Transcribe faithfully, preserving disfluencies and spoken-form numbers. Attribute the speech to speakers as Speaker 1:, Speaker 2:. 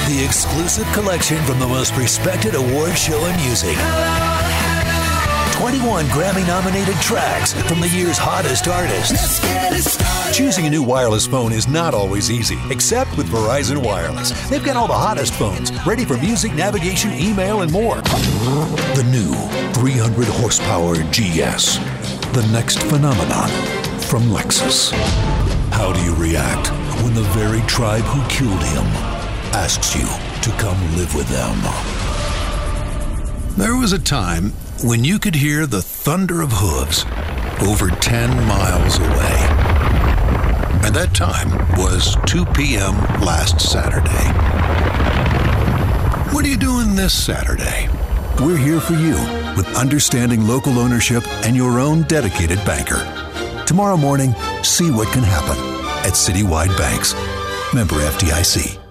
Speaker 1: The exclusive collection from the most respected award show in music. twenty-one Grammy-nominated tracks from the year's hottest artists.
Speaker 2: Let's get it started.
Speaker 1: Choosing a new wireless phone is not always easy, except with Verizon Wireless. They've got all the hottest phones, ready for music, navigation, email, and more. The new three hundred horsepower G S. The next phenomenon from Lexus. How do you react when the very tribe who killed him asks you to come live with them? There was a time when you could hear the thunder of hooves over ten miles away. And that time was two p.m. last Saturday. What are you doing this Saturday? We're here for you with understanding local ownership and your own dedicated banker. Tomorrow morning, see what can happen at Citywide Banks. Member F D I C.